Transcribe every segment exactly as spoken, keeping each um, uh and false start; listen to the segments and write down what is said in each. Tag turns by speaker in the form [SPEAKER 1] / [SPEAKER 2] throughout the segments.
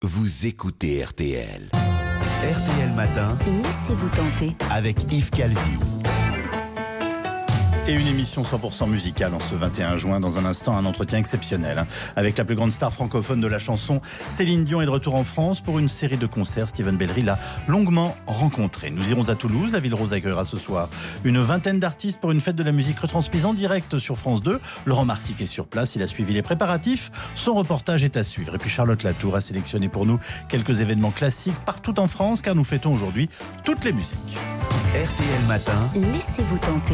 [SPEAKER 1] Vous écoutez R T L. R T L Matin.
[SPEAKER 2] Laissez-vous tenter.
[SPEAKER 1] Avec Yves Calvi.
[SPEAKER 3] Et une émission cent pour cent musicale en ce vingt et un juin. Dans un instant, un entretien exceptionnel hein, avec la plus grande star francophone de la chanson. Céline Dion est de retour en France pour une série de concerts. Steven Bellery l'a longuement rencontré. Nous irons à Toulouse. La Ville Rose accueillera ce soir une vingtaine d'artistes pour une fête de la musique retransmise en direct sur France deux. Laurent Marsik est sur place. Il a suivi les préparatifs. Son reportage est à suivre. Et puis Charlotte Latour a sélectionné pour nous quelques événements classiques partout en France, car nous fêtons aujourd'hui toutes les musiques.
[SPEAKER 1] R T L Matin.
[SPEAKER 2] Laissez-vous tenter.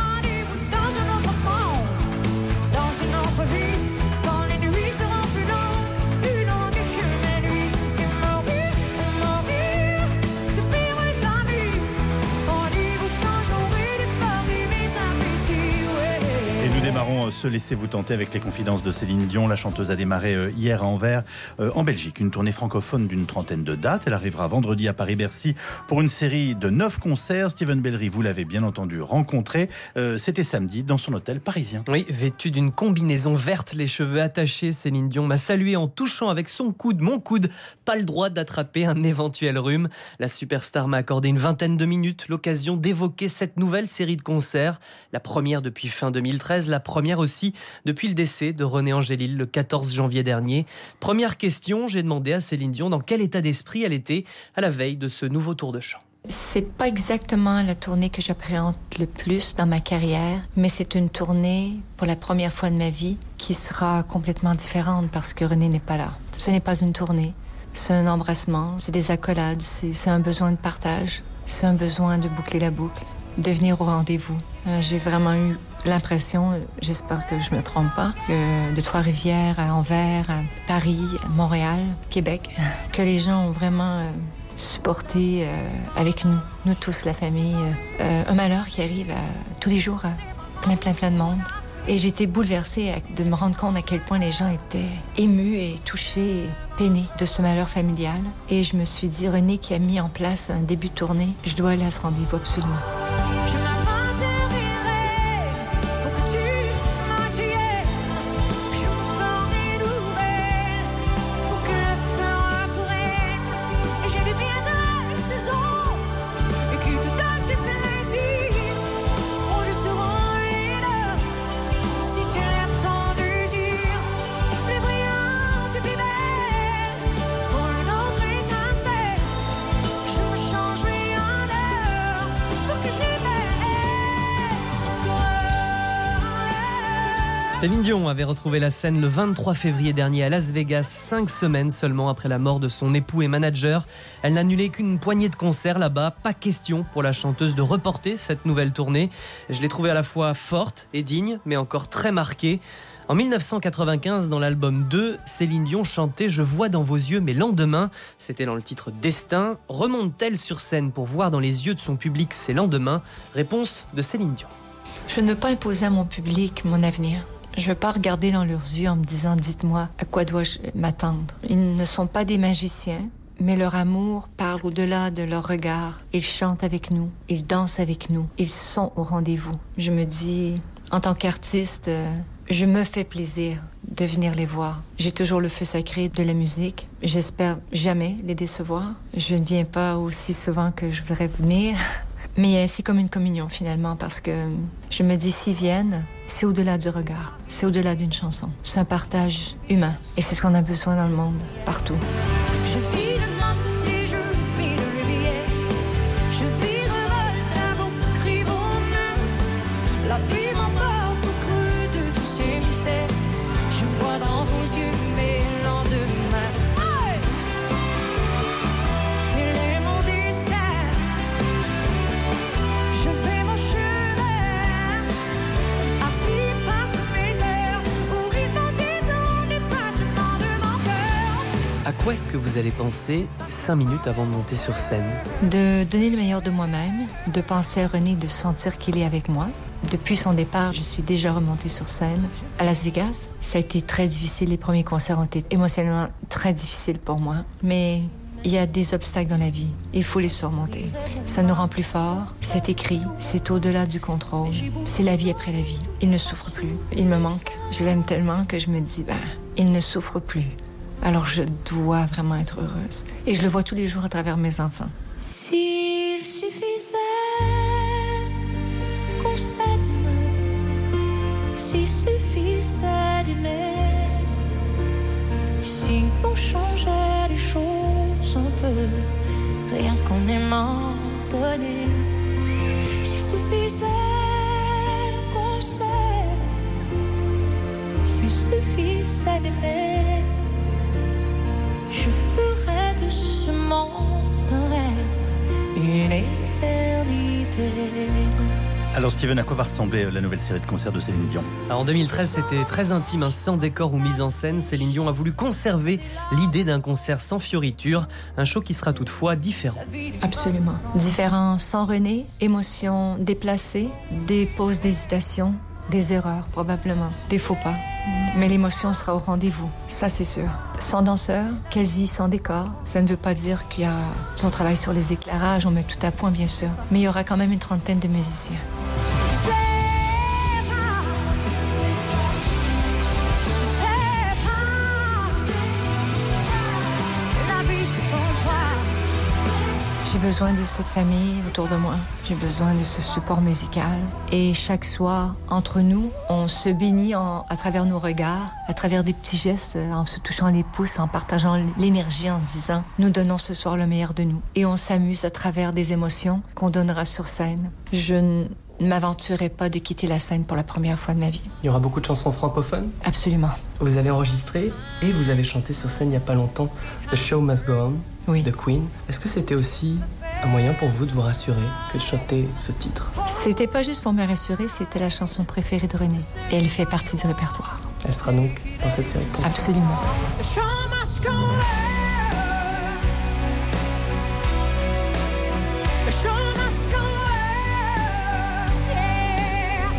[SPEAKER 3] Démarrons ce Laissez-vous tenter avec les confidences de Céline Dion. La chanteuse a démarré hier à Anvers, euh, en Belgique, une tournée francophone d'une trentaine de dates. Elle arrivera vendredi à Paris-Bercy pour une série de neuf concerts. Steven Bellery, vous l'avez bien entendu rencontré. Euh, c'était samedi dans son hôtel parisien.
[SPEAKER 4] Oui, vêtue d'une combinaison verte, les cheveux attachés, Céline Dion m'a salué en touchant avec son coude, mon coude. Pas le droit d'attraper un éventuel rhume. La superstar m'a accordé une vingtaine de minutes, l'occasion d'évoquer cette nouvelle série de concerts. La première depuis fin deux mille treize, la première aussi depuis le décès de René Angélil le quatorze janvier dernier. Première question, j'ai demandé à Céline Dion dans quel état d'esprit elle était à la veille de ce nouveau tour de chant.
[SPEAKER 5] C'est pas exactement la tournée que j'appréhende le plus dans ma carrière, mais c'est une tournée pour la première fois de ma vie qui sera complètement différente parce que René n'est pas là. Ce n'est pas une tournée, c'est un embrassement, c'est des accolades, c'est, c'est un besoin de partage, c'est un besoin de boucler la boucle, de venir au rendez-vous. Euh, j'ai vraiment eu l'impression, j'espère que je me trompe pas, que de Trois-Rivières à Anvers, à Paris, à Montréal, Québec, que les gens ont vraiment euh, supporté euh, avec nous, nous tous, la famille, euh, un malheur qui arrive à, tous les jours à plein, plein, plein de monde. Et j'ai été bouleversée de me rendre compte à quel point les gens étaient émus et touchés et peinés de ce malheur familial. Et je me suis dit, René qui a mis en place un début de tournée, je dois aller à ce rendez-vous absolument.
[SPEAKER 4] Céline Dion avait retrouvé la scène le vingt-trois février dernier à Las Vegas, cinq semaines seulement après la mort de son époux et manager. Elle n'annulait qu'une poignée de concerts là-bas. Pas question pour la chanteuse de reporter cette nouvelle tournée. Je l'ai trouvée à la fois forte et digne, mais encore très marquée. En dix-neuf cent quatre-vingt-quinze, dans l'album deux, Céline Dion chantait « Je vois dans vos yeux mes lendemains ». C'était dans le titre « Destin ». Remonte-t-elle sur scène pour voir dans les yeux de son public ses lendemains ? Réponse de Céline Dion.
[SPEAKER 5] Je ne veux pas imposer à mon public mon avenir. Je ne veux pas regarder dans leurs yeux en me disant « Dites-moi, à quoi dois-je m'attendre ?» Ils ne sont pas des magiciens, mais leur amour parle au-delà de leur regard. Ils chantent avec nous, ils dansent avec nous, ils sont au rendez-vous. Je me dis, en tant qu'artiste, euh, je me fais plaisir de venir les voir. J'ai toujours le feu sacré de la musique. J'espère jamais les décevoir. Je ne viens pas aussi souvent que je voudrais venir. Mais c'est comme une communion finalement, parce que je me dis, s'ils viennent, c'est au-delà du regard, c'est au-delà d'une chanson. C'est un partage humain et c'est ce qu'on a besoin dans le monde, partout.
[SPEAKER 6] Je vis le monde et je vis le billet. Je vis revolte à vos cris, vos mains. La vie m'emporte au creux de tous ces mystères. Je vois dans vos yeux mes lendemains. Hey! Quel est mon destin? Je fais mon chemin, assis passe mes heures, au rythme des temps, des battements de mon cœur.
[SPEAKER 4] À quoi est-ce que vous allez penser cinq minutes avant de monter sur scène ?
[SPEAKER 5] De donner le meilleur de moi-même, de penser à René, de sentir qu'il est avec moi. Depuis son départ, je suis déjà remontée sur scène à Las Vegas. Ça a été très difficile, les premiers concerts ont été émotionnellement très difficiles pour moi. Mais il y a des obstacles dans la vie, il faut les surmonter. Ça nous rend plus forts, c'est écrit, c'est au-delà du contrôle. C'est la vie après la vie. Il ne souffre plus, il me manque, je l'aime tellement que je me dis, ben, il ne souffre plus. Il Alors je dois vraiment être heureuse. Et je le vois tous les jours à travers mes enfants.
[SPEAKER 6] S'il suffisait qu'on s'aime, s'il suffisait d'aimer, si on changeait les choses un peu, rien qu'en aimant donner, s'il suffisait qu'on s'aime, s'il suffisait d'aimer, je ferais de ce monde un rêve, une éternité.
[SPEAKER 3] Alors Steven, à quoi va ressembler la nouvelle série de concerts de Céline Dion ?
[SPEAKER 4] Alors, en deux mille treize, c'était très intime, hein, sans décor ou mise en scène. Céline Dion a voulu conserver l'idée d'un concert sans fioriture, un show qui sera toutefois différent.
[SPEAKER 5] Absolument. Différent sans René, émotions déplacées, des pauses d'hésitation, des erreurs probablement, des faux pas. Mais l'émotion sera au rendez-vous, ça c'est sûr. Sans danseur, quasi sans décor, ça ne veut pas dire qu'il y a... On travaille sur les éclairages, on met tout à point bien sûr. Mais il y aura quand même une trentaine de musiciens. J'ai besoin de cette famille autour de moi. J'ai besoin de ce support musical. Et chaque soir, entre nous, on se bénit en, à travers nos regards, à travers des petits gestes, en se touchant les pouces, en partageant l'énergie, en se disant « Nous donnons ce soir le meilleur de nous ». Et on s'amuse à travers des émotions qu'on donnera sur scène. Je ne m'aventurerai pas de quitter la scène pour la première fois de ma vie.
[SPEAKER 7] Il y aura beaucoup de chansons francophones.
[SPEAKER 5] Absolument.
[SPEAKER 7] Vous avez enregistré et vous avez chanté sur scène il n'y a pas longtemps The Show Must Go On
[SPEAKER 5] Oui.
[SPEAKER 7] de Queen. Est-ce que c'était aussi un moyen pour vous de vous rassurer que de chanter ce titre ?
[SPEAKER 5] C'était pas juste pour me rassurer, c'était la chanson préférée de René. Et elle fait partie du répertoire.
[SPEAKER 7] Elle sera donc dans cette série de concerts.
[SPEAKER 5] Absolument.
[SPEAKER 6] The show must go on. The show must go on. Yeah.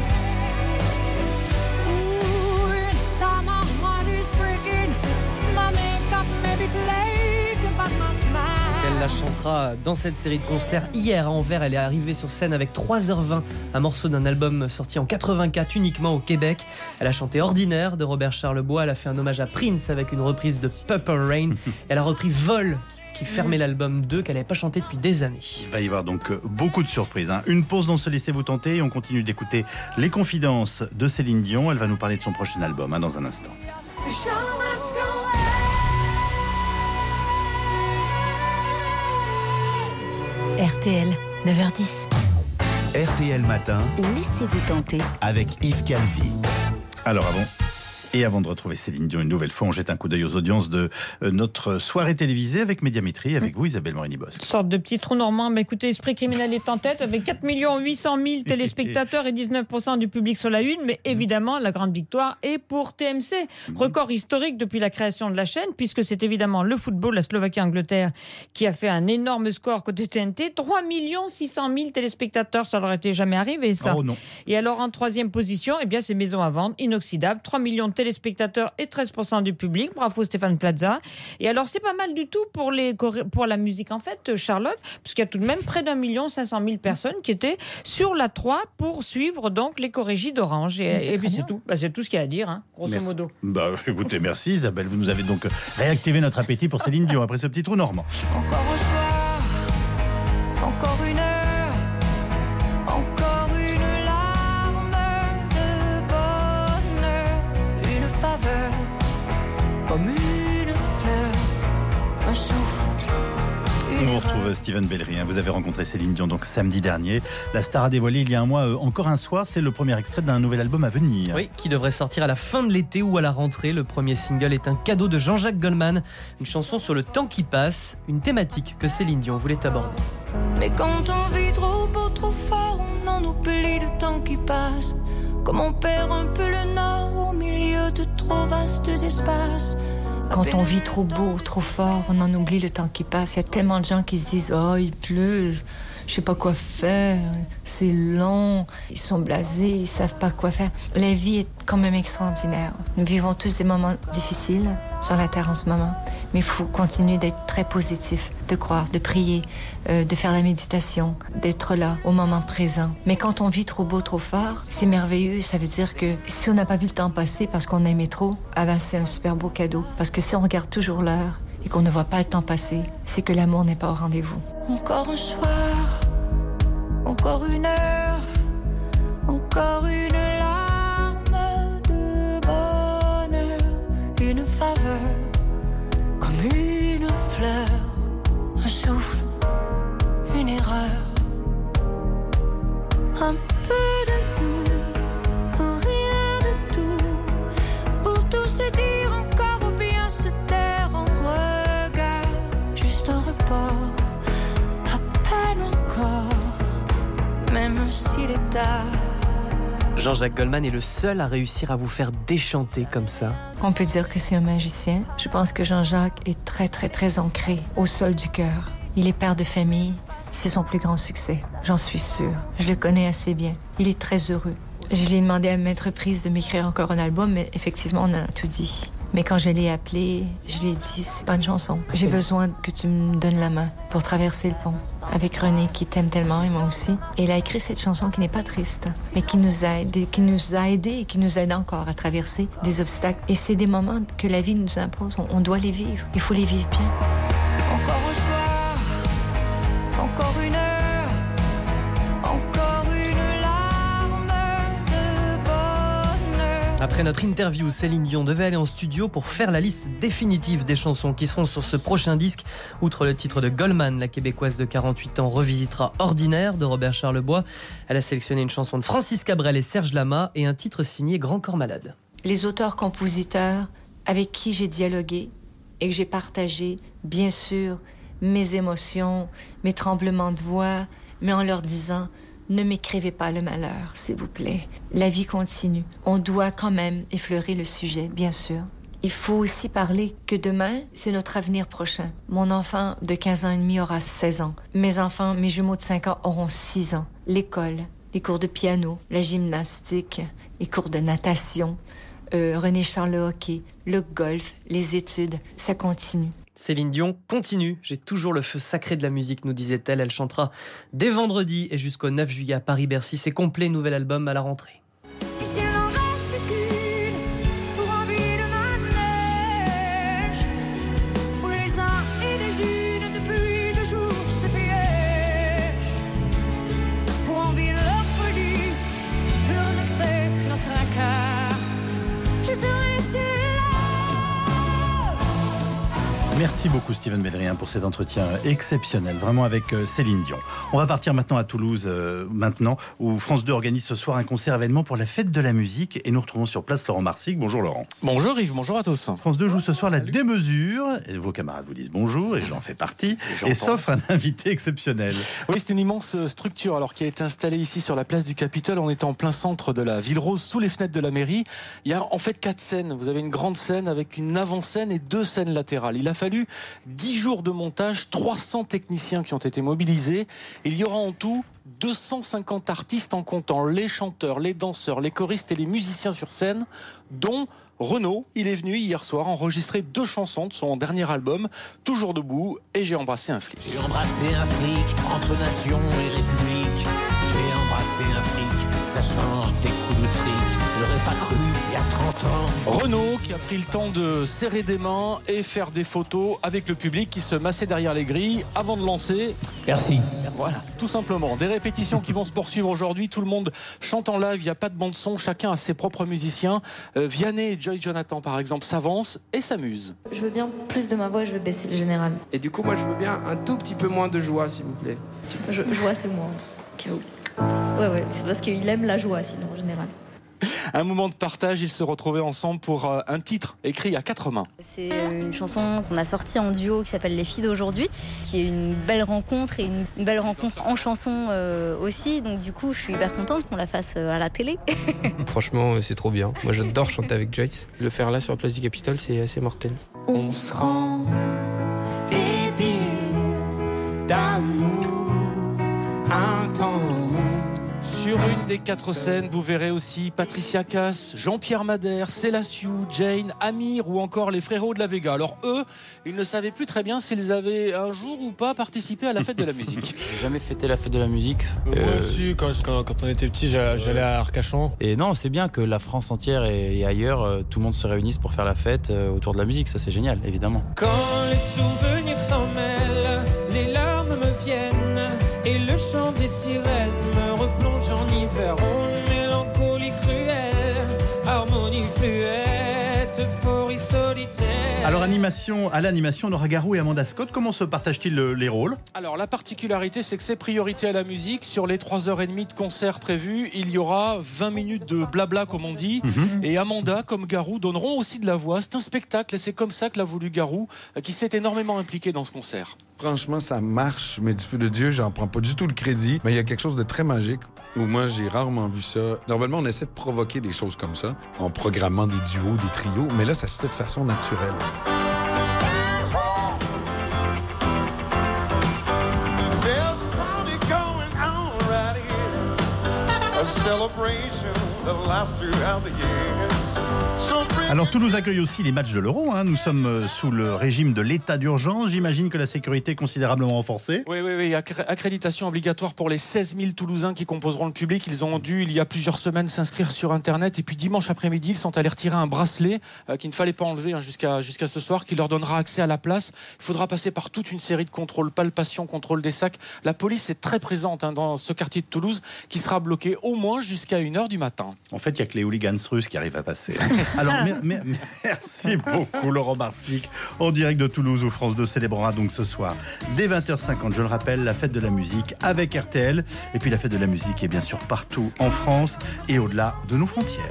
[SPEAKER 6] Ooh, inside my heart is breaking. My makeup may be flaking, but my smile.
[SPEAKER 4] Elle la chantera dans cette série de concerts. Hier à Anvers, elle est arrivée sur scène avec trois heures vingt, un morceau d'un album sorti en quatre-vingt-quatre uniquement au Québec. Elle a chanté Ordinaire de Robert Charlebois, elle a fait un hommage à Prince avec une reprise de Purple Rain. Elle a repris Vol qui fermait l'album deux qu'elle n'avait pas chanté depuis des années.
[SPEAKER 3] Il va y avoir donc beaucoup de surprises. Hein. Une pause dans Se laisser vous tenter et on continue d'écouter les confidences de Céline Dion. Elle va nous parler de son prochain album hein, dans un instant.
[SPEAKER 6] The show must go
[SPEAKER 2] R T L, neuf heures dix.
[SPEAKER 1] R T L Matin
[SPEAKER 2] Laissez-vous tenter.
[SPEAKER 1] avec Yves Calvi.
[SPEAKER 3] Alors avant et avant de retrouver Céline Dion une nouvelle fois, on jette un coup d'œil aux audiences de euh, notre soirée télévisée avec Médiamétrie, avec vous Isabelle Morini-Bosque.
[SPEAKER 8] Une sorte de petit trou normand. Mais écoutez, Esprit criminel est en tête avec quatre millions huit cent mille téléspectateurs et dix-neuf pour cent du public sur la une. Mais évidemment, la grande victoire est pour T M C. Record historique depuis la création de la chaîne, puisque c'est évidemment le football, la Slovaquie-Angleterre, qui a fait un énorme score côté T N T. trois millions six cent mille téléspectateurs, ça leur était jamais arrivé, ça.
[SPEAKER 3] Oh non.
[SPEAKER 8] Et alors, en troisième position, eh bien, c'est Maison à vendre, inoxydable, trois millions de téléspectateurs et treize pour cent du public. Bravo Stéphane Plaza. Et alors, c'est pas mal du tout pour, les, pour la musique, en fait, Charlotte, puisqu'il y a tout de même près d'un million cinq cent mille personnes qui étaient sur la trois pour suivre donc les chorégies d'Orange. Et, et puis c'est tout. Bah, c'est tout ce qu'il y a à dire, hein, grosso
[SPEAKER 3] Merci.
[SPEAKER 8] modo.
[SPEAKER 3] Bah écoutez, merci Isabelle. Vous nous avez donc réactivé notre appétit pour Céline Dion après ce petit trou normand.
[SPEAKER 6] encore un soir, encore une heure, encore une larme de bonheur, une faveur, comme une fleur, un souffle,
[SPEAKER 3] On
[SPEAKER 6] une
[SPEAKER 3] vous retrouve Steven Bellery. Vous avez rencontré Céline Dion donc samedi dernier. La star a dévoilé il y a un mois euh, encore un soir. C'est le premier extrait d'un nouvel album à venir.
[SPEAKER 4] Oui, qui devrait sortir à la fin de l'été ou à la rentrée. Le premier single est un cadeau de Jean-Jacques Goldman, une chanson sur le temps qui passe, une thématique que Céline Dion voulait aborder.
[SPEAKER 6] Mais quand on vit trop beau, trop fort, on en oublie le temps qui passe. Comme on perd un peu le nord au milieu de trop vastes espaces.
[SPEAKER 5] Quand on vit trop beau, trop fort, on en oublie le temps qui passe. Il y a tellement de gens qui se disent « Oh, il pleut, je sais pas quoi faire, c'est long. » Ils sont blasés, ils savent pas quoi faire. La vie est quand même extraordinaire. Nous vivons tous des moments difficiles sur la Terre en ce moment. Mais il faut continuer d'être très positif, de croire, de prier, euh, de faire la méditation, d'être là, au moment présent. Mais quand on vit trop beau, trop fort, c'est merveilleux. Ça veut dire que si on n'a pas vu le temps passer parce qu'on aimait trop, ah ben c'est un super beau cadeau. Parce que si on regarde toujours l'heure et qu'on ne voit pas le temps passer, c'est que l'amour n'est pas au rendez-vous.
[SPEAKER 6] Encore un soir, encore une heure, encore une larme de bonheur, une faveur, comme une fleur, un souffle, une erreur, un peu de nous, rien de tout, pour tout se dire encore ou bien se taire en regard, juste un report. Même s'il est tard.
[SPEAKER 4] Jean-Jacques Goldman est le seul à réussir à vous faire déchanter comme ça.
[SPEAKER 5] On peut dire que c'est un magicien. Je pense que Jean-Jacques est très, très, très ancré au sol du cœur. Il est père de famille. C'est son plus grand succès. J'en suis sûre. Je le connais assez bien. Il est très heureux. Je lui ai demandé à maintes reprises de m'écrire encore un album, mais effectivement, on a tout dit. Mais quand je l'ai appelé, je lui ai dit, c'est pas une chanson. J'ai besoin que tu me donnes la main pour traverser le pont. Avec René, qui t'aime tellement, et moi aussi. Et il a écrit cette chanson qui n'est pas triste, mais qui nous a aidés, qui nous a aidés et qui nous aide encore à traverser des obstacles. Et c'est des moments que la vie nous impose. On, on doit les vivre. Il faut les vivre bien.
[SPEAKER 6] Encore un soir, encore une heure, encore une larme de bonheur.
[SPEAKER 4] Après notre interview, Céline Dion devait aller en studio pour faire la liste définitive des chansons qui seront sur ce prochain disque. Outre le titre de Goldman, la Québécoise de quarante-huit ans revisitera Ordinaire de Robert Charlebois. Elle a sélectionné une chanson de Francis Cabrel et Serge Lama et un titre signé Grand Corps Malade.
[SPEAKER 5] Les auteurs-compositeurs avec qui j'ai dialogué et que j'ai partagé, bien sûr, mes émotions, mes tremblements de voix, mais en leur disant... Ne m'écrivez pas le malheur, s'il vous plaît. La vie continue. On doit quand même effleurer le sujet, bien sûr. Il faut aussi parler que demain, c'est notre avenir prochain. Mon enfant de quinze ans et demi aura seize ans. Mes enfants, mes jumeaux de cinq ans auront six ans. L'école, les cours de piano, la gymnastique, les cours de natation, euh, René Charles le hockey, le golf, les études, ça continue.
[SPEAKER 4] Céline Dion continue. J'ai toujours le feu sacré de la musique, nous disait-elle. Elle chantera dès vendredi et jusqu'au neuf juillet à Paris-Bercy. C'est complet, nouvel album à la rentrée.
[SPEAKER 6] Et s'il n'en reste qu'une pour envie de ma neige, où les uns et les unes depuis toujours se piègent, pour envie de leur folie, leurs excès, notre tracas, je serai là.
[SPEAKER 3] Merci beaucoup Steven Bellery pour cet entretien exceptionnel, vraiment avec Céline Dion. On va partir maintenant à Toulouse, euh, maintenant, où France deux organise ce soir un concert événement pour la fête de la musique. Et nous retrouvons sur place Laurent Marsic. Bonjour Laurent.
[SPEAKER 9] Bonjour Yves, bonjour à tous.
[SPEAKER 3] France deux joue ce soir la démesure. Et vos camarades vous disent bonjour, et j'en fais partie. Et, et s'offre un invité exceptionnel.
[SPEAKER 9] Oui, c'est une immense structure alors, qui a été installée ici sur la place du Capitole. On est en plein centre de la Ville Rose, sous les fenêtres de la mairie. Il y a en fait quatre scènes. Vous avez une grande scène avec une avant-scène et deux scènes latérales. Il a fallu dix jours de montage, trois cents techniciens qui ont été mobilisés. Il y aura en tout deux cent cinquante artistes en comptant les chanteurs, les danseurs, les choristes et les musiciens sur scène, dont Renaud. Il est venu hier soir enregistrer deux chansons de son dernier album, Toujours debout et J'ai embrassé un flic.
[SPEAKER 10] J'ai embrassé un flic entre nation et république. J'ai embrassé un flic, ça change des coups de fric. J'aurais pas cru il y a trente ans.
[SPEAKER 9] Renaud qui a pris le temps de serrer des mains et faire des photos avec le public qui se massait derrière les grilles avant de lancer.
[SPEAKER 10] Merci.
[SPEAKER 9] Voilà, tout simplement. Des répétitions qui vont se poursuivre aujourd'hui. Tout le monde chante en live, il n'y a pas de bande son, chacun a ses propres musiciens. Euh, Vianney et Joy Jonathan par exemple s'avancent et s'amusent.
[SPEAKER 11] Je veux bien plus de ma voix, je veux baisser le général.
[SPEAKER 12] Et du coup moi je veux bien un tout petit peu moins de joie s'il vous plaît.
[SPEAKER 11] Je, joie c'est moi. Ouais ouais, c'est parce qu'il aime la joie sinon en général.
[SPEAKER 9] Un moment de partage, ils se retrouvaient ensemble pour un titre écrit à quatre mains.
[SPEAKER 11] C'est une chanson qu'on a sortie en duo qui s'appelle Les filles d'aujourd'hui, qui est une belle rencontre et une, une belle rencontre en chanson euh, aussi. Donc du coup, je suis hyper contente qu'on la fasse à la télé.
[SPEAKER 12] Franchement, c'est trop bien. Moi, j'adore chanter avec Joyce. Le faire là sur la place du Capitole, c'est assez mortel.
[SPEAKER 10] On se rend débile d'amour intense sur une
[SPEAKER 9] des quatre scènes, vous verrez aussi Patricia Cass, Jean-Pierre Madère, Sélasiou, Jane, Amir ou encore les frérots de la Vega. Alors eux, ils ne savaient plus très bien s'ils avaient un jour ou pas participé à la fête de la musique.
[SPEAKER 13] J'ai jamais fêté la fête de la musique.
[SPEAKER 14] Euh, Moi aussi, quand, quand, quand on était petit, j'allais à Arcachon.
[SPEAKER 13] Et non, c'est bien que la France entière et, et ailleurs, euh, tout le monde se réunisse pour faire la fête euh, autour de la musique. Ça, c'est génial, évidemment.
[SPEAKER 15] Quand les souvenirs s'en mêlent, les larmes me viennent et le chant des sirènes me replonge en hiver. Oh, mélancolie cruelle, harmonie fluette, euphorie solitaire.
[SPEAKER 3] Alors animation, à l'animation, Nora Garou et Amanda Scott, comment se partagent-ils le, les rôles?
[SPEAKER 9] Alors la particularité, c'est que c'est priorité à la musique. Sur les trois heures trente de concert prévus, il y aura vingt minutes de blabla comme on dit. Mm-hmm. Et Amanda comme Garou donneront aussi de la voix. C'est un spectacle et c'est comme ça que l'a voulu Garou, qui s'est énormément impliqué dans ce concert.
[SPEAKER 16] Franchement, ça marche, mais du feu de Dieu, j'en prends pas du tout le crédit. Mais il y a quelque chose de très magique où moi, j'ai rarement vu ça. Normalement, on essaie de provoquer des choses comme ça en programmant des duos, des trios, mais là, ça se fait de façon naturelle.
[SPEAKER 3] Alors Toulouse accueille aussi les matchs de l'Euro, hein. Nous sommes sous le régime de l'état d'urgence. J'imagine que la sécurité est considérablement renforcée.
[SPEAKER 9] Oui, oui, oui. Accréditation obligatoire pour les seize mille Toulousains qui composeront le public. Ils ont dû, il y a plusieurs semaines, s'inscrire sur Internet. Et puis dimanche après-midi, ils sont allés retirer un bracelet euh, qu'il ne fallait pas enlever hein, jusqu'à jusqu'à ce soir, qui leur donnera accès à la place. Il faudra passer par toute une série de contrôles, palpations, contrôle des sacs. La police est très présente hein, dans ce quartier de Toulouse qui sera bloqué au moins jusqu'à une heure du matin.
[SPEAKER 3] En fait, il n'y a que les hooligans russes qui arrivent à passer. Alors, mer- mer- merci beaucoup Laurent Marsic, en direct de Toulouse où France deux célébrera donc ce soir dès vingt heures cinquante, je le rappelle, la fête de la musique avec R T L. Et puis la fête de la musique est bien sûr partout en France et au-delà de nos frontières.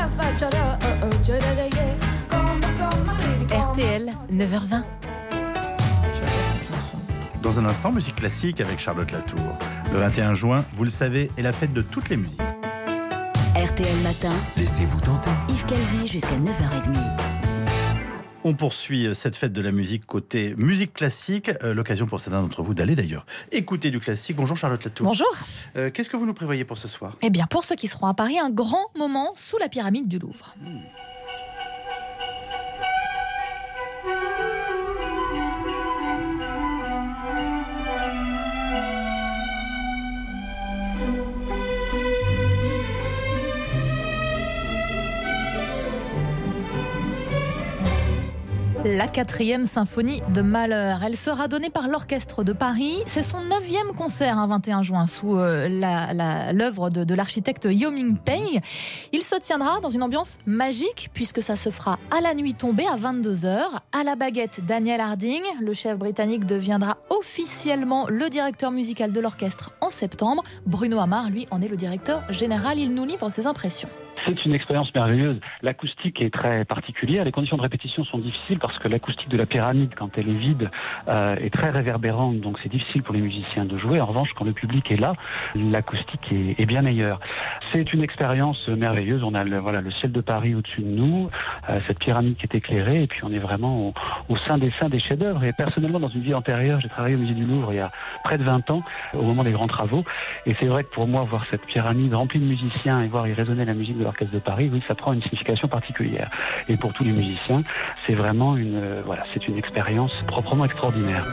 [SPEAKER 2] R T L, neuf heures vingt.
[SPEAKER 3] Dans un instant, musique classique avec Charlotte Latour. Le vingt et un juin, vous le savez, est la fête de toutes les musiques.
[SPEAKER 17] R T L Matin.
[SPEAKER 1] Laissez-vous tenter.
[SPEAKER 17] Yves Calvi jusqu'à neuf heures trente.
[SPEAKER 3] On poursuit cette fête de la musique côté musique classique. Euh, l'occasion pour certains d'entre vous d'aller d'ailleurs écouter du classique. Bonjour Charlotte Latour.
[SPEAKER 18] Bonjour.
[SPEAKER 3] Euh, qu'est-ce que vous nous prévoyez pour ce soir?
[SPEAKER 18] Eh bien, pour ceux qui seront à Paris, un grand moment sous la pyramide du Louvre. Mmh. La quatrième symphonie de Mahler. Elle sera donnée par l'Orchestre de Paris. C'est son neuvième concert, un vingt et un juin, sous euh, la, la, l'œuvre de, de l'architecte Yo Ming-pei. Il se tiendra dans une ambiance magique, puisque ça se fera à la nuit tombée, à vingt-deux heures. À la baguette, Daniel Harding. Le chef britannique deviendra officiellement le directeur musical de l'orchestre en septembre. Bruno Amar, lui, en est le directeur général. Il nous livre ses impressions.
[SPEAKER 19] C'est une expérience merveilleuse. L'acoustique est très particulière. Les conditions de répétition sont difficiles parce que l'acoustique de la pyramide, quand elle est vide, euh, est très réverbérante. Donc c'est difficile pour les musiciens de jouer. En revanche, quand le public est là, l'acoustique est, est bien meilleure. C'est une expérience merveilleuse. On a le, voilà, le ciel de Paris au-dessus de nous, euh, cette pyramide qui est éclairée, et puis on est vraiment au, au sein des seins des chefs-d'œuvre. Et personnellement, dans une vie antérieure, j'ai travaillé au musée du Louvre il y a près de vingt ans, au moment des grands travaux. Et c'est vrai que pour moi, voir cette pyramide remplie de musiciens et voir y résonner la musique de l'Orchestre de Paris, oui, ça prend une signification particulière. Et pour tous les musiciens, c'est vraiment une, euh, voilà, c'est une expérience proprement extraordinaire.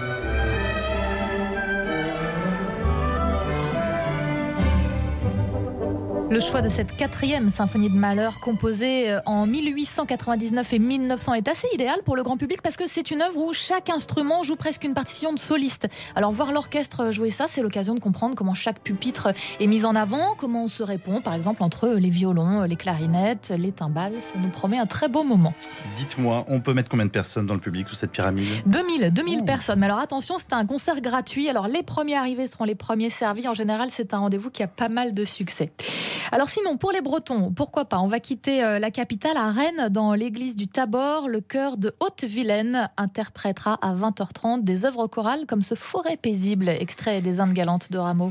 [SPEAKER 18] Le choix de cette quatrième symphonie de Mahler, composée en mille huit cent quatre-vingt-dix-neuf et mille neuf cents, est assez idéal pour le grand public parce que c'est une œuvre où chaque instrument joue presque une partition de soliste. Alors voir l'orchestre jouer ça, c'est l'occasion de comprendre comment chaque pupitre est mis en avant, comment on se répond, par exemple, entre les violons, les clarinettes, les timbales. Ça nous promet un très beau moment.
[SPEAKER 3] Dites-moi, on peut mettre combien de personnes dans le public sous cette pyramide?
[SPEAKER 18] deux mille, deux mille personnes. Mais alors attention, c'est un concert gratuit. Alors les premiers arrivés seront les premiers servis. En général, c'est un rendez-vous qui a pas mal de succès. Alors sinon, pour les Bretons, pourquoi pas? On va quitter la capitale à Rennes, dans l'église du Tabor. Le chœur de Haute-Vilaine interprétera à vingt heures trente des œuvres chorales comme ce Forêt paisible, extrait des Indes galantes de Rameau.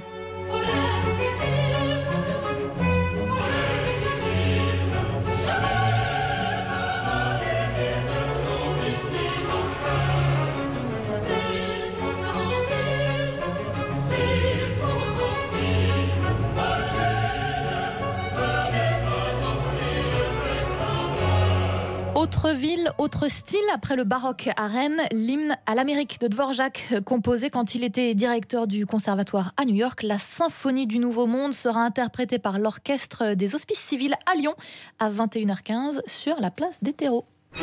[SPEAKER 18] Autre ville, autre style, après le baroque à Rennes, l'hymne à l'Amérique de Dvorak, composé quand il était directeur du conservatoire à New York. La symphonie du Nouveau Monde sera interprétée par l'orchestre des Hospices Civils à Lyon à vingt et une heures quinze sur la place des Terreaux.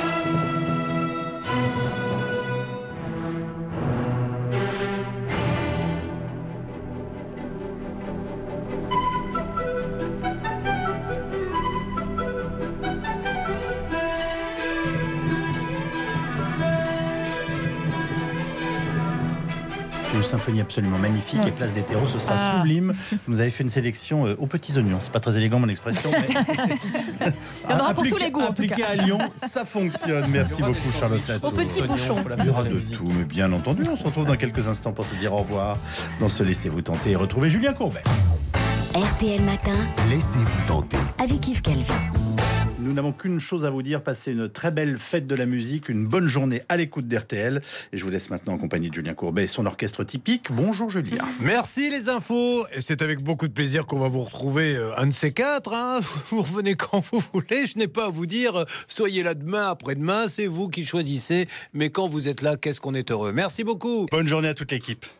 [SPEAKER 3] Une symphonie absolument magnifique
[SPEAKER 18] Ouais.
[SPEAKER 3] et place des Terreaux, ce sera
[SPEAKER 18] Ah.
[SPEAKER 3] sublime. Vous nous avez fait une sélection euh, aux petits oignons. C'est pas très élégant mon expression, mais
[SPEAKER 18] Il y en aura pour tous les goûts, en tout
[SPEAKER 3] appliqué
[SPEAKER 18] cas.
[SPEAKER 3] à Lyon, ça fonctionne. Merci beaucoup Charlotte Lato.
[SPEAKER 18] Au petit bouchon.
[SPEAKER 3] Il y aura de tout, mais bien entendu. On se retrouve dans quelques instants pour se dire au revoir dans ce Laissez-vous tenter et retrouver Julien Courbet.
[SPEAKER 17] R T L Matin,
[SPEAKER 1] Laissez-vous tenter.
[SPEAKER 17] avec Yves Calvi.
[SPEAKER 3] Nous n'avons qu'une chose à vous dire, passez une très belle fête de la musique, une bonne journée à l'écoute d'R T L. Et je vous laisse maintenant en compagnie de Julien Courbet et son orchestre typique. Bonjour Julien.
[SPEAKER 20] Merci les infos. Et c'est avec beaucoup de plaisir qu'on va vous retrouver euh, un de ces quatre. Hein. Vous revenez quand vous voulez. Je n'ai pas à vous dire euh, soyez là demain, après-demain. C'est vous qui choisissez. Mais quand vous êtes là, qu'est-ce qu'on est heureux. Merci beaucoup.
[SPEAKER 3] Bonne journée à toute l'équipe.